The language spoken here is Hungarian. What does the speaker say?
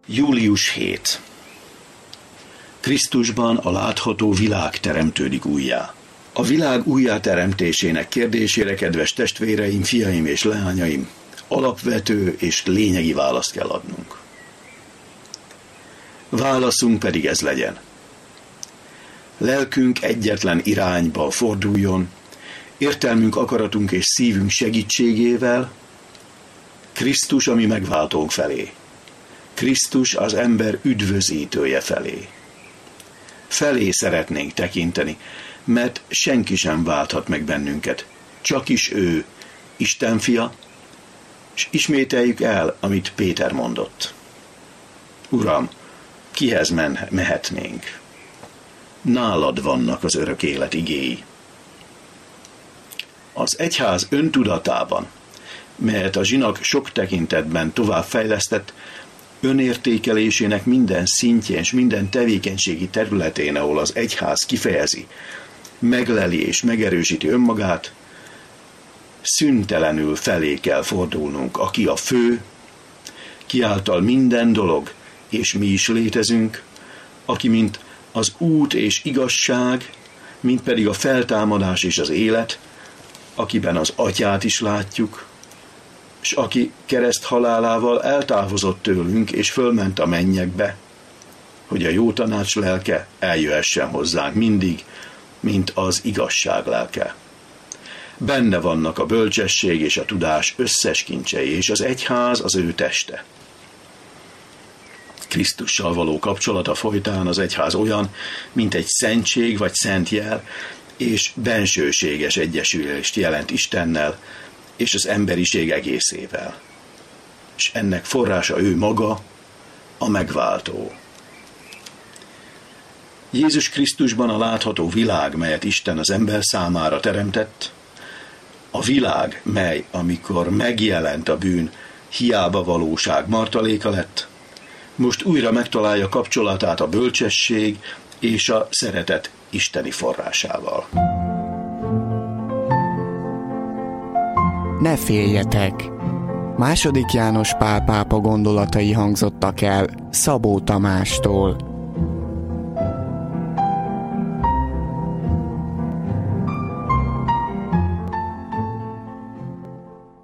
Július 7. Krisztusban a látható világ teremtődik újjá. A világ újjáteremtésének kérdésére, kedves testvéreim, fiaim és leányaim, alapvető és lényegi választ kell adnunk. Válaszunk pedig ez legyen. Lelkünk egyetlen irányba forduljon, értelmünk, akaratunk és szívünk segítségével Krisztus, ami megváltónk felé. Krisztus az ember üdvözítője felé. Felé szeretnénk tekinteni, mert senki sem válthat meg bennünket. Csak is ő, Isten fia, és ismételjük el, amit Péter mondott. Uram, kihez mehetnénk? Nálad vannak az örök élet igéi. Az egyház öntudatában, melyet a zsinag sok tekintetben továbbfejlesztett, önértékelésének minden szintjén és minden tevékenységi területén, ahol az egyház kifejezi, megleli és megerősíti önmagát, szüntelenül felé kell fordulnunk, aki a fő, ki által minden dolog, és mi is létezünk, aki mint az út és igazság, mint pedig a feltámadás és az élet, akiben az Atyát is látjuk, és aki kereszt halálával eltávozott tőlünk, és fölment a mennyekbe, hogy a jó tanács lelke eljöhessen hozzánk mindig, mint az igazság lelke. Benne vannak a bölcsesség és a tudás összes kincsei, és az egyház az ő teste. Krisztussal való kapcsolata folytán az egyház olyan, mint egy szentség vagy szentjel, és bensőséges egyesülést jelent Istennel és az emberiség egészével. És ennek forrása ő maga, a megváltó. Jézus Krisztusban a látható világ, melyet Isten az ember számára teremtett, a világ, mely, amikor megjelent a bűn, hiába valóság martaléka lett, most újra megtalálja kapcsolatát a bölcsesség és a szeretet isteni forrásával. Ne féljetek! II. János Pál pápa gondolatai hangzottak el Szabó Tamástól.